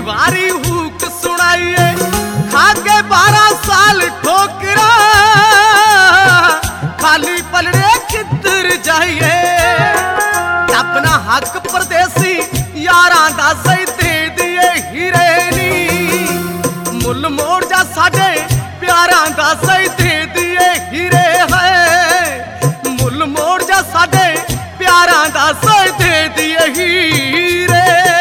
वारी हुक सुनाइए, खाके 12 साल ठोकरा, खाली पलड़े किधर जाइए। अपना हक परदेसी यारां दा सही दे दिए हीरे नी, मुल मोड़ जा साडे प्यारां दा सही दे दिए हीरे है, मुल मोड़ जा साडे प्यारां दा सही दे दिए हीरे।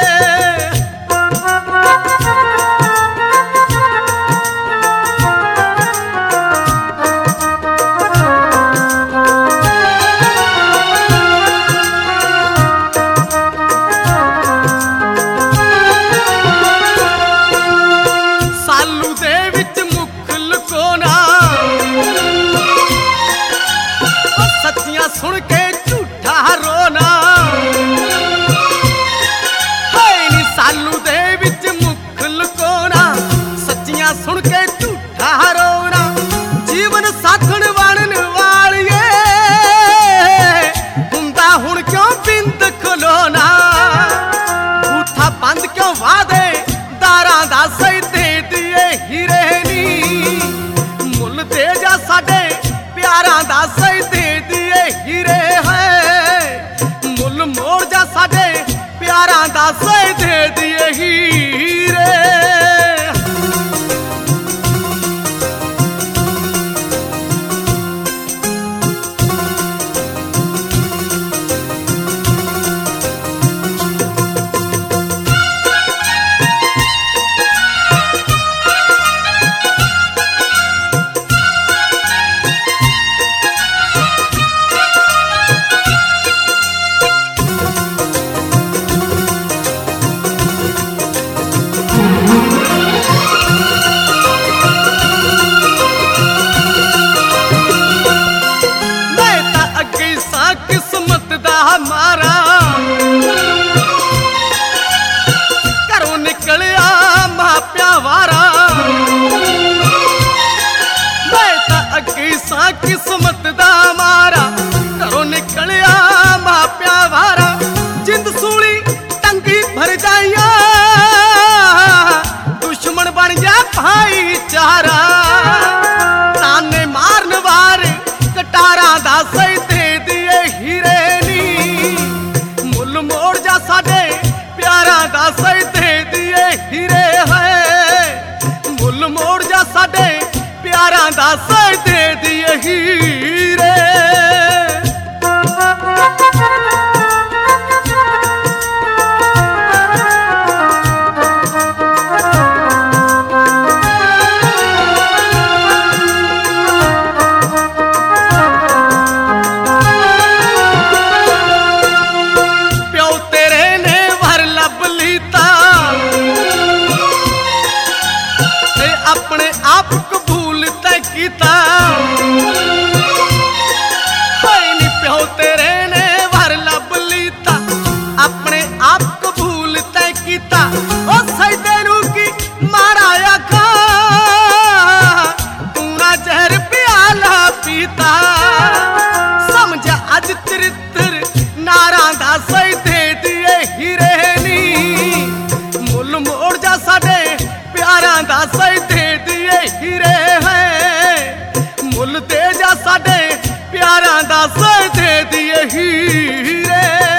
सुन के झूठा रोना, नी सालू दे विच मुख लुकोना, सच्चियां सुन के झूठा रोना। जीवन साथण बनन वालिए, हुंदा हुण क्यों बिंद खलोना, बूथा बंद क्यों वादे दारां दा सही दे दिए हीरे नी, मुल दे जा साडे प्यारां दा सही दे दिए हीरे है, मुल मोड़ जा साडे प्यारां दा सही दे दिए हीरे। किस्मत दा मारा घरों निकलिया मापिया वारा, मैं तां अगे सा किस्मत दा मारा, घरों निकलिया मापिया वारा। जिंद सूली टंगी भर जाइया, दुश्मन बन जा भाईचारा, ताने मारन वार कटारा दा सही दे दिए हीरे नी, मुल मोड़ जा साडे प्यारां दा सही दे दिए हीरे है, मुल मोड़ जा साडे प्यारां दा सही दे दिए हीरे। अपने आप कबूल तय कीता, नी प्यो तेरे ने वर लब लीता, अपने आप कबूल तय कीता। ओ सजदे नू की मारा आखा, तू ना जहर प्याला पीता, समझ अज चरित्र नारां दा सही दे दिए हीरे नी, मुल मोड़ जा साडे प्यारां दा सही दे दिए हीरे है, मुल दे जा साडे प्यारां दा सही दे दिए हीरे।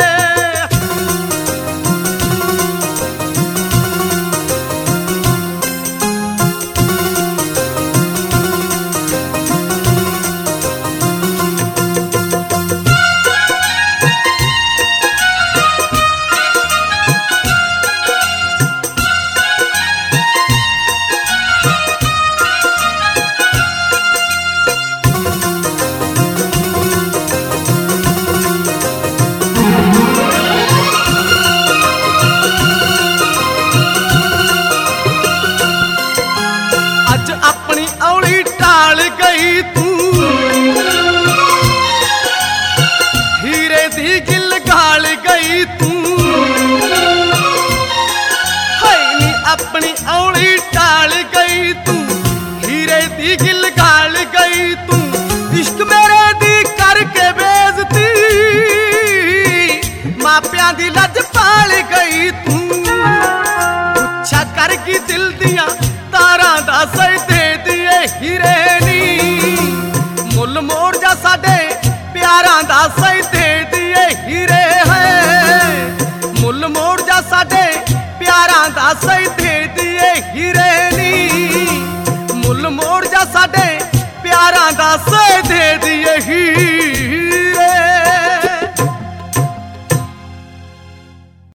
अपनी औली टाल गई तू, हीरे दी गिल गाल गई तू, नी अपनी औली टाल गई तू, हीरे दी गिल गाल गई तू। इश्क मेरे दी करके बेइज्जती, मापियां दी लज पाल गई तू, दिल दिया तारा दा सही दे दिए हीरे नी मुल मोड़ जा साडे प्यारा दा सही दे दिए हीरे है मुल मोड़ जा साडे प्यारा दा सही